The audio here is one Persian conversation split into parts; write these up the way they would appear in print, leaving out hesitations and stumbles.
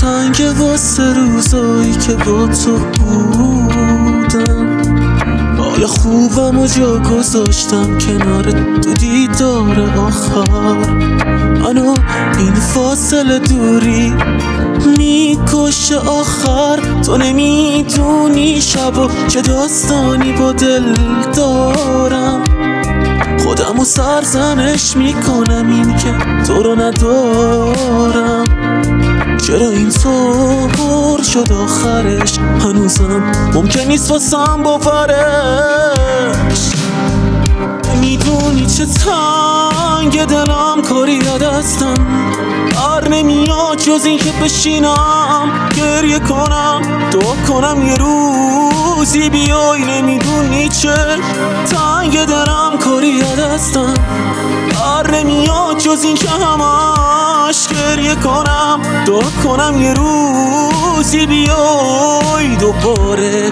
تنگ واسه روزایی که با تو بودم، حال خوبم و جا گذاشتم کنار تو دیدار آخر. منو این فاصله دوری میکشه آخر. تو نمیدونی شبا چه داستانی با دل دارم، خودمو سرزنش میکنم این که تو رو ندارم. چرا این طور شد آخرش، هنوزم ممکن نیست واسم باورش. میدونی چه تنگ دلم کاری دستم، بر نمیاد جز این که بشینم گریه کنم دعا کنم یه روزی بیای. نمیدونی چه تنگ دلم کاری دستم، بر نمیاد جز این که همش گریه کنم دعا کنم یه روزی بیای دوباره.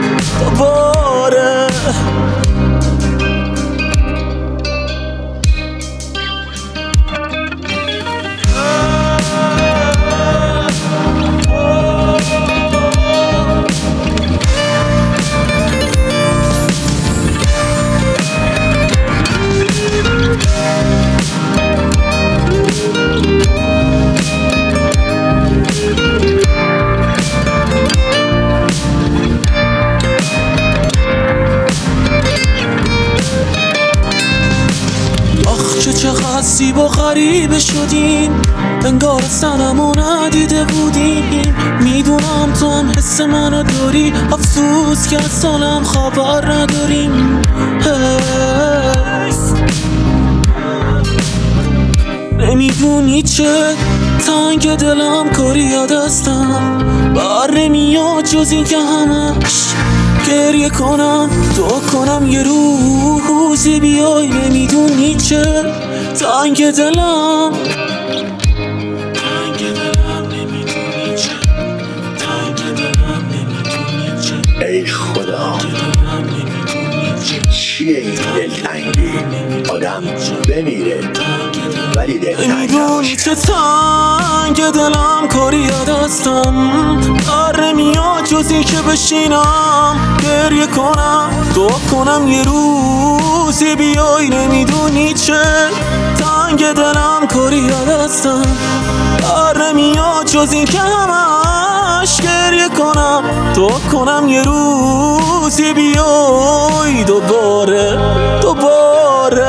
چقدر زیبا غریبه شدیم، انگار سنمو ندیده بودیم. میدونم تو هم حس منو داری، افسوس که از سالم خبر نداریم. نمیدونی چه تنگ دلم کاری دستم، بر نمیاد جز این که همش گریه کنم دعا کنم یه روزی بیای. نمیدونی چه تنگ دلم، نمیدونی چه تنگ دلم، نمیدونی چه. ای خدا چیه این دلتنگی؟ آدم بمیره ولی دلتنگ نمیدونی چه تنگ دلم کاری دستم، بر نمیاد جز این که بشینم گریه کنم دعا کنم یه روزی بیای. نمیدونی چه تنگ دلم کاری دستم، بر نمیاد جز این که همش گریه کنم دعا کنم یه روزی بیای دوباره.